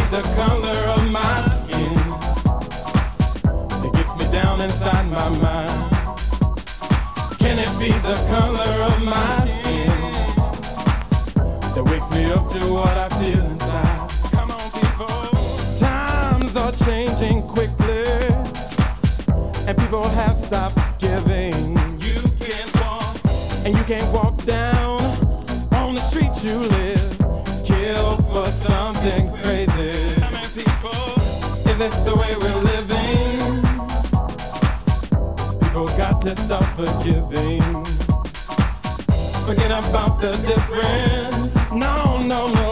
the color of my skin? It gets me down inside my mind. Can it be the color of my skin that wakes me up to what I feel inside? Come on, people. Times are changing quickly, and people have stopped giving. You can't walk, and you can't walk down on the street you live. Kill for something crazy. How many people? Is it the way we're living? People got to stop forgiving. Forget about the difference. No, no, no.